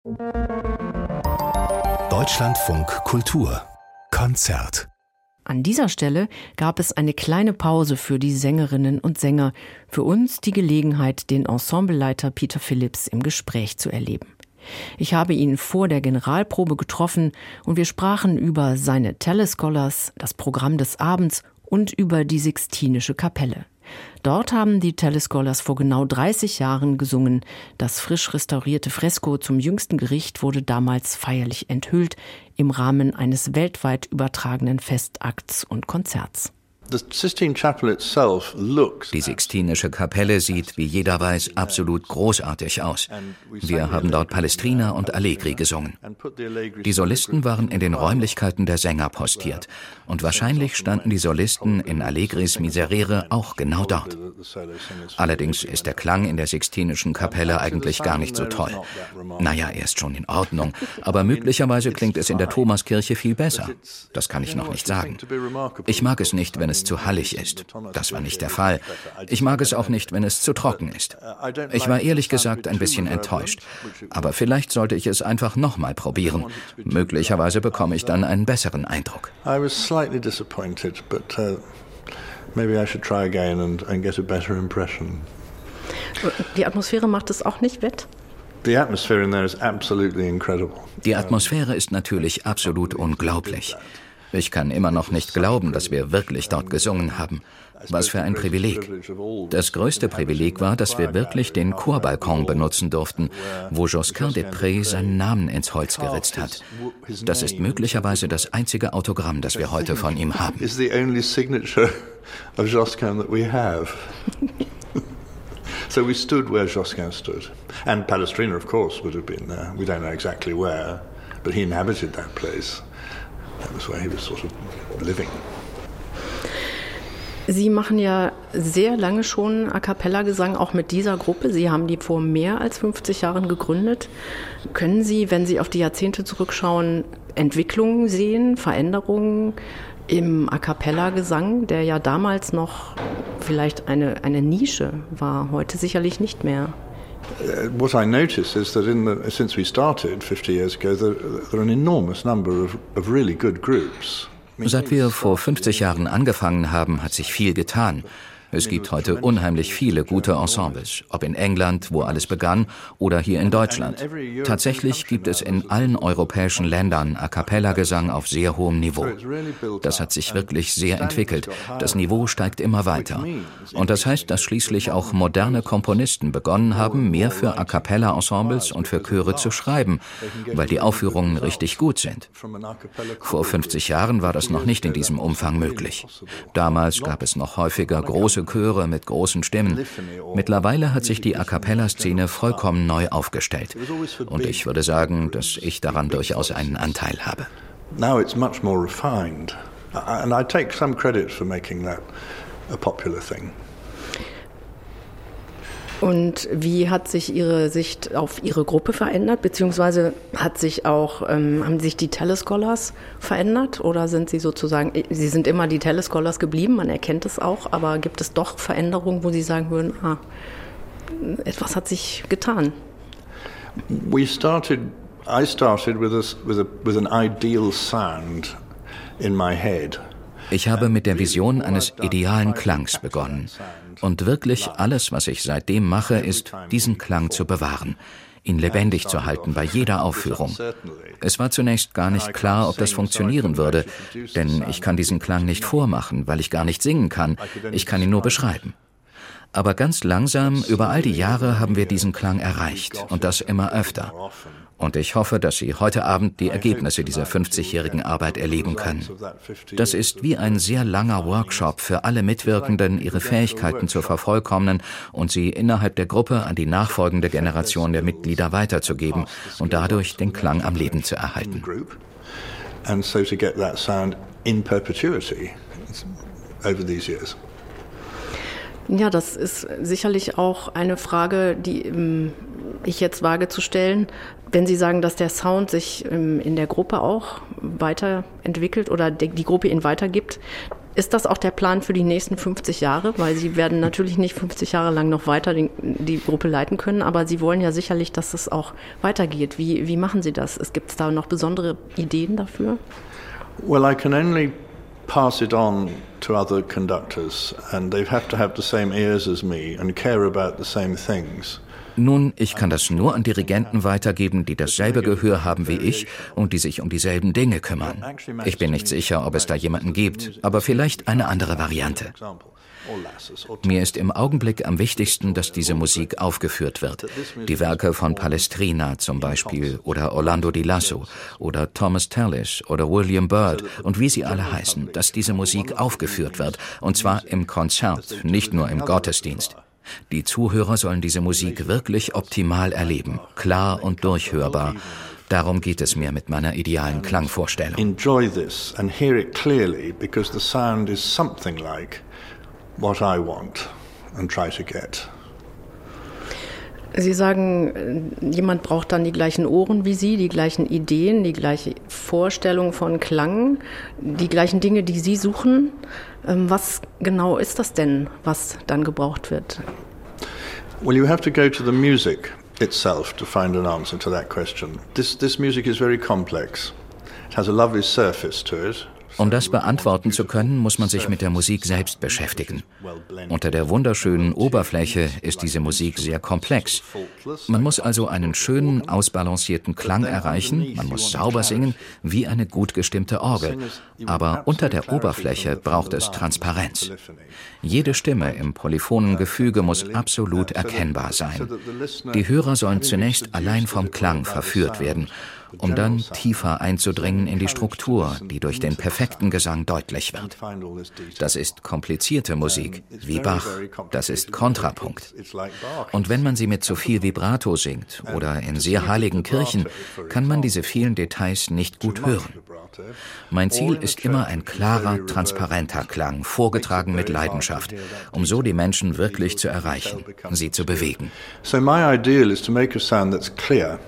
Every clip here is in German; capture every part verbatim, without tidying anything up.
Deutschlandfunk Kultur Konzert. An dieser Stelle gab es eine kleine Pause für die Sängerinnen und Sänger, für uns die Gelegenheit, den Ensembleleiter Peter Phillips im Gespräch zu erleben. Ich habe ihn vor der Generalprobe getroffen und wir sprachen über seine Telescholars, das Programm des Abends und über die Sixtinische Kapelle. Dort haben die Telescholars vor genau dreißig Jahren gesungen. Das frisch restaurierte Fresko zum Jüngsten Gericht wurde damals feierlich enthüllt im Rahmen eines weltweit übertragenen Festakts und Konzerts. Die Sixtinische Kapelle sieht, wie jeder weiß, absolut großartig aus. Wir haben dort Palestrina und Allegri gesungen. Die Solisten waren in den Räumlichkeiten der Sänger postiert. Und wahrscheinlich standen die Solisten in Allegris Miserere auch genau dort. Allerdings ist der Klang in der Sixtinischen Kapelle eigentlich gar nicht so toll. Naja, er ist schon in Ordnung, aber möglicherweise klingt es in der Thomaskirche viel besser. Das kann ich noch nicht sagen. Ich mag es nicht, wenn es zu hallig ist. Das war nicht der Fall. Ich mag es auch nicht, wenn es zu trocken ist. Ich war ehrlich gesagt ein bisschen enttäuscht. Aber vielleicht sollte ich es einfach nochmal probieren. Möglicherweise bekomme ich dann einen besseren Eindruck. I was slightly disappointed, but uh, maybe I should try again and, and get a better impression. Die Atmosphäre macht es auch nicht wett? The atmosphere in there is absolutely incredible. Die Atmosphäre ist natürlich absolut unglaublich. Ich kann immer noch nicht glauben, dass wir wirklich dort gesungen haben. Was für ein Privileg. Das größte Privileg war, dass wir wirklich den Chorbalkon benutzen durften, wo Josquin des Prez seinen Namen ins Holz geritzt hat. Das ist möglicherweise das einzige Autogramm, das wir heute von ihm haben. It's the only signature of Josquin that we have. So we stood where Josquin stood. And Palestrina, of course, would have been there. We don't know exactly where, but he inhabited that place. That was where he was sort of living. Sie machen ja sehr lange schon A-cappella-Gesang, auch mit dieser Gruppe. Sie haben die vor mehr als fünfzig Jahren gegründet. Können Sie, wenn Sie auf die Jahrzehnte zurückschauen, Entwicklungen sehen, Veränderungen im A-cappella-Gesang, der ja damals noch vielleicht eine, eine Nische war, heute sicherlich nicht mehr? What I notice is that in the, since we started fifty years ago, there, there are an enormous number of, of really good groups. Seit wir vor fünfzig Jahren angefangen haben, hat sich viel getan. Es gibt heute unheimlich viele gute Ensembles, ob in England, wo alles begann, oder hier in Deutschland. Tatsächlich gibt es in allen europäischen Ländern A-cappella-Gesang auf sehr hohem Niveau. Das hat sich wirklich sehr entwickelt. Das Niveau steigt immer weiter. Und das heißt, dass schließlich auch moderne Komponisten begonnen haben, mehr für A-cappella-Ensembles und für Chöre zu schreiben, weil die Aufführungen richtig gut sind. Vor fünfzig Jahren war das noch nicht in diesem Umfang möglich. Damals gab es noch häufiger große Chöre mit großen Stimmen. Mittlerweile hat sich die A-cappella-Szene vollkommen neu aufgestellt. Und ich würde sagen, dass ich daran durchaus einen Anteil habe. Now it's much more refined. And I take some credit for making that a popular thing. Und wie hat sich Ihre Sicht auf Ihre Gruppe verändert? Beziehungsweise hat sich auch, ähm, haben sich die Telescholars verändert? Oder sind Sie sozusagen, Sie sind immer die Telescholars geblieben, man erkennt es auch, aber gibt es doch Veränderungen, wo Sie sagen würden, ah, etwas hat sich getan? We started, I started with, a, with, a, with an ideal sound in my head. Ich habe mit der Vision eines idealen Klangs begonnen. Und wirklich alles, was ich seitdem mache, ist, diesen Klang zu bewahren, ihn lebendig zu halten bei jeder Aufführung. Es war zunächst gar nicht klar, ob das funktionieren würde, denn ich kann diesen Klang nicht vormachen, weil ich gar nicht singen kann. Ich kann ihn nur beschreiben. Aber ganz langsam, über all die Jahre, haben wir diesen Klang erreicht und das immer öfter. Und ich hoffe, dass Sie heute Abend die Ergebnisse dieser fünfzigjährigen Arbeit erleben können. Das ist wie ein sehr langer Workshop für alle Mitwirkenden, ihre Fähigkeiten zu vervollkommnen und sie innerhalb der Gruppe an die nachfolgende Generation der Mitglieder weiterzugeben und dadurch den Klang am Leben zu erhalten. And so to get that sound in perpetuity over these years. Ja, das ist sicherlich auch eine Frage, die ich jetzt wage zu stellen. Wenn Sie sagen, dass der Sound sich in der Gruppe auch weiterentwickelt oder die Gruppe ihn weitergibt, Ist das auch der Plan für die nächsten fünfzig Jahre? Weil Sie werden natürlich nicht fünfzig Jahre lang noch weiter die, die Gruppe leiten können, aber Sie wollen ja sicherlich, dass es auch weitergeht. Wie, wie machen Sie das? Gibt es da noch besondere Ideen dafür? Well, I can only pass it on to other conductors, and they have to have the same ears as me and care about the same things. Nun, ich kann das nur an Dirigenten weitergeben, die dasselbe Gehör haben wie ich und die sich um dieselben Dinge kümmern. Ich bin nicht sicher, ob es da jemanden gibt, aber vielleicht eine andere Variante. Mir ist im Augenblick am wichtigsten, dass diese Musik aufgeführt wird. Die Werke von Palestrina zum Beispiel oder Orlando di Lasso oder Thomas Tallis oder William Byrd und wie sie alle heißen, dass diese Musik aufgeführt wird, und zwar im Konzert, nicht nur im Gottesdienst. Die Zuhörer sollen diese Musik wirklich optimal erleben, klar und durchhörbar. Darum geht es mir mit meiner idealen Klangvorstellung. Enjoy this and hear it clearly, because the sound is something like what I want and try to get. Sie sagen, jemand braucht dann die gleichen Ohren wie Sie, die gleichen Ideen, die gleiche Vorstellung von Klang, die gleichen Dinge, die Sie suchen. Was genau ist das denn, was dann gebraucht wird? Well, you have to go to the music itself to find an answer to that question. This, this music is very complex. It has a lovely surface to it. Um das beantworten zu können, muss man sich mit der Musik selbst beschäftigen. Unter der wunderschönen Oberfläche ist diese Musik sehr komplex. Man muss also einen schönen, ausbalancierten Klang erreichen, man muss sauber singen, wie eine gut gestimmte Orgel. Aber unter der Oberfläche braucht es Transparenz. Jede Stimme im polyphonen Gefüge muss absolut erkennbar sein. Die Hörer sollen zunächst allein vom Klang verführt werden, um dann tiefer einzudringen in die Struktur, die durch den perfekten Gesang deutlich wird. Das ist komplizierte Musik, wie Bach. Das ist Kontrapunkt. Und wenn man sie mit zu viel Vibrato singt oder in sehr heiligen Kirchen, kann man diese vielen Details nicht gut hören. Mein Ziel ist immer ein klarer, transparenter Klang, vorgetragen mit Leidenschaft, um so die Menschen wirklich zu erreichen, sie zu bewegen. So my ideal is to make a sound that's clear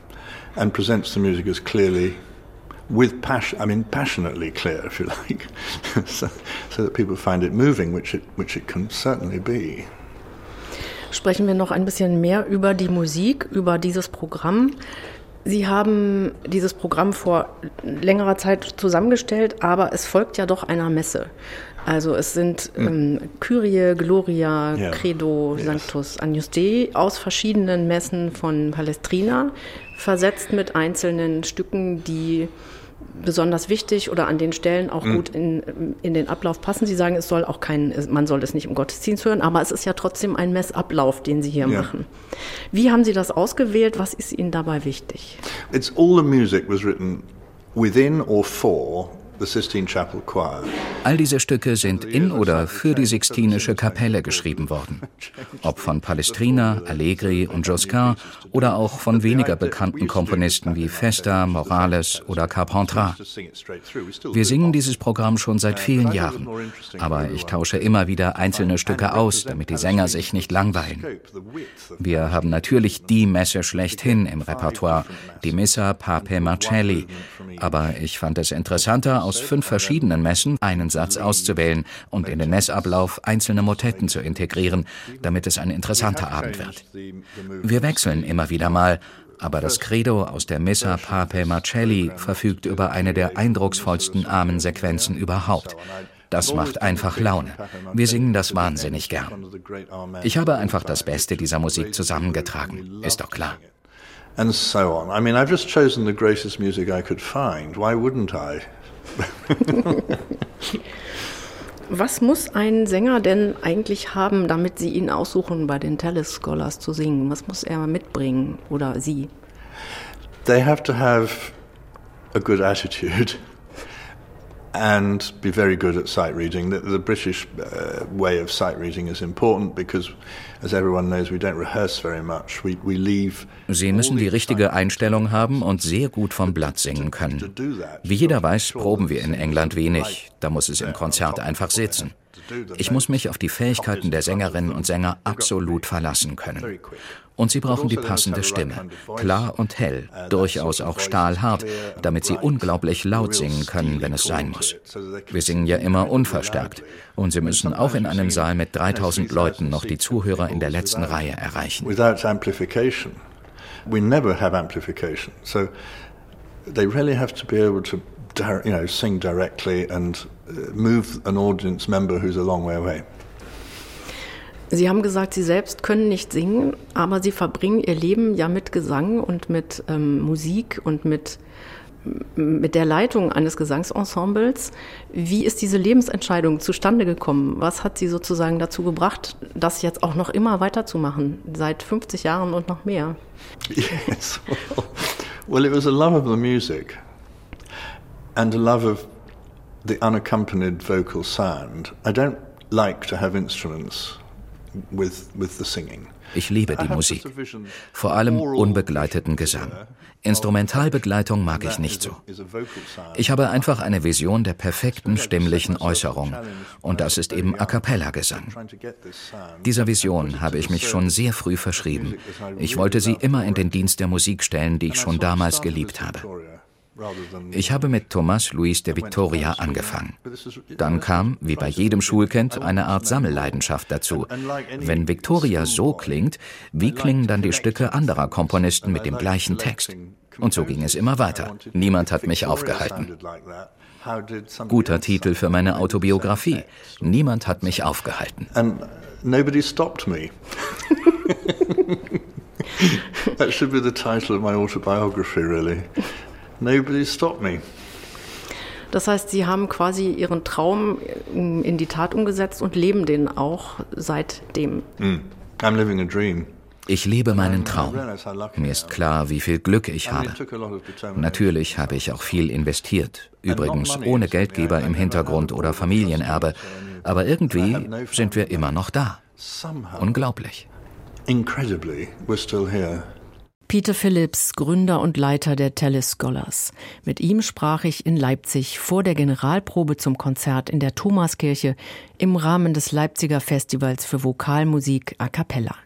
and presents the music as clearly, with passion, I mean passionately clear, if you like, so, so that people find it moving, which it, which it can certainly be. Sprechen wir noch ein bisschen mehr über die Musik, über dieses Programm. Sie haben dieses Programm vor längerer Zeit zusammengestellt, aber es folgt ja doch einer Messe. Also es sind ähm, Kyrie, Gloria, yeah. Credo, yes. Sanctus, Agnus Dei aus verschiedenen Messen von Palestrina, versetzt mit einzelnen Stücken, die besonders wichtig oder an den Stellen auch mm. gut in, in den Ablauf passen. Sie sagen, es soll auch kein, man soll es nicht im Gottesdienst hören, aber es ist ja trotzdem ein Messablauf, den Sie hier yeah. machen. Wie haben Sie das ausgewählt? Was ist Ihnen dabei wichtig? It's all the music was written within or for the Sistine Chapel Choir. All diese Stücke sind in oder für die Sixtinische Kapelle geschrieben worden. Ob von Palestrina, Allegri und Josquin oder auch von weniger bekannten Komponisten wie Festa, Morales oder Carpentras. Wir singen dieses Programm schon seit vielen Jahren, aber ich tausche immer wieder einzelne Stücke aus, damit die Sänger sich nicht langweilen. Wir haben natürlich die Messe schlechthin im Repertoire, die Missa Papae Marcelli, aber ich fand es interessanter, aus fünf verschiedenen Messen einen Satz auszuwählen und in den Messablauf einzelne Motetten zu integrieren, damit es ein interessanter Abend wird. Wir wechseln immer wieder mal, aber das Credo aus der Missa Papae Marcelli verfügt über eine der eindrucksvollsten Amensequenzen überhaupt. Das macht einfach Laune. Wir singen das wahnsinnig gern. Ich habe einfach das Beste dieser Musik zusammengetragen, ist doch klar. And so on. I mean, I've just chosen the greatest music I could find. Why wouldn't I? Was muss ein Sänger denn eigentlich haben, damit Sie ihn aussuchen, bei den Tallis Scholars zu singen? Was muss er mitbringen oder sie? They have to have a good attitude and be very good at sight reading. The, the British uh, way of sight reading is important because, as everyone knows, we don't rehearse very much. We, we leave. Sie müssen die richtige Einstellung haben und sehr gut vom Blatt singen können. Wie jeder weiß, proben wir in England wenig. Da muss es im Konzert einfach sitzen. Ich muss mich auf die Fähigkeiten der Sängerinnen und Sänger absolut verlassen können. Und sie brauchen die passende Stimme, klar und hell, durchaus auch stahlhart, damit sie unglaublich laut singen können, wenn es sein muss. Wir singen ja immer unverstärkt und sie müssen auch in einem Saal mit dreitausend Leuten noch die Zuhörer in der letzten Reihe erreichen. Without amplification, we never have amplification. So they really have to be able to, you know, sing directly and move an audience member who's a long way away. Sie haben gesagt, Sie selbst können nicht singen, aber Sie verbringen Ihr Leben ja mit Gesang und mit ähm, Musik und mit, mit der Leitung eines Gesangsensembles. Wie ist diese Lebensentscheidung zustande gekommen? Was hat Sie sozusagen dazu gebracht, das jetzt auch noch immer weiterzumachen, seit fünfzig Jahren und noch mehr? Yes, well, well it was a love of the music and a love of the unaccompanied vocal sound. I don't like to have instruments With, with the singing. Ich liebe die Musik, vor allem unbegleiteten Gesang. Instrumentalbegleitung mag ich nicht so. Ich habe einfach eine Vision der perfekten stimmlichen Äußerung und das ist eben A-cappella-Gesang. Dieser Vision habe ich mich schon sehr früh verschrieben. Ich wollte sie immer in den Dienst der Musik stellen, die ich schon damals geliebt habe. Ich habe mit Tomás Luis de Victoria angefangen. Dann kam, wie bei jedem Schulkind, eine Art Sammelleidenschaft dazu. Wenn Victoria so klingt, wie klingen dann die Stücke anderer Komponisten mit dem gleichen Text? Und so ging es immer weiter. Niemand hat mich aufgehalten. Guter Titel für meine Autobiografie. Niemand hat mich aufgehalten. And nobody stopped me. That should be the title of my autobiography, really. Nobody stopped me. Das heißt, Sie haben quasi Ihren Traum in die Tat umgesetzt und leben den auch seitdem. Mm. I'm living a dream. Ich lebe meinen Traum. Mir ist klar, wie viel Glück ich habe. Natürlich habe ich auch viel investiert. Übrigens ohne Geldgeber im Hintergrund oder Familienerbe. Aber irgendwie sind wir immer noch da. Unglaublich. Incredibly, we're still here. Peter Phillips, Gründer und Leiter der Tallis Scholars. Mit ihm sprach ich in Leipzig vor der Generalprobe zum Konzert in der Thomaskirche im Rahmen des Leipziger Festivals für Vokalmusik a cappella.